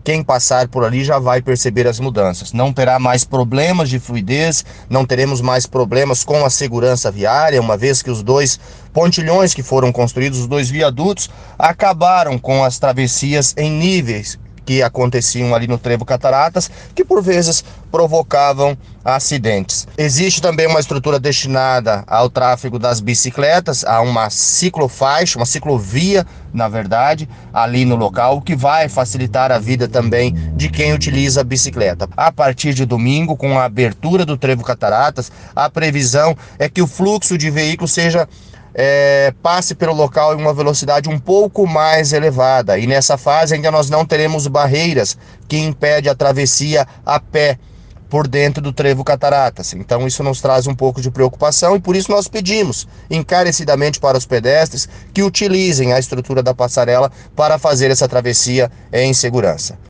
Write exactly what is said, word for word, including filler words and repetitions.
quem passar por ali já vai perceber as mudanças. Não terá mais problemas de fluidez, não teremos mais problemas com a segurança viária, uma vez que os dois pontilhões que foram construídos, os dois viadutos, acabaram com as travessias em níveis que aconteciam ali no Trevo Cataratas, que por vezes provocavam acidentes. Existe também uma estrutura destinada ao tráfego das bicicletas, a uma ciclofaixa, uma ciclovia, na verdade, ali no local, o que vai facilitar a vida também de quem utiliza a bicicleta. A partir de domingo, com a abertura do Trevo Cataratas, a previsão é que o fluxo de veículos seja É, passe pelo local em uma velocidade um pouco mais elevada, e nessa fase ainda nós não teremos barreiras que impedem a travessia a pé por dentro do Trevo Cataratas. Então isso nos traz um pouco de preocupação, e por isso nós pedimos encarecidamente para os pedestres que utilizem a estrutura da passarela para fazer essa travessia em segurança.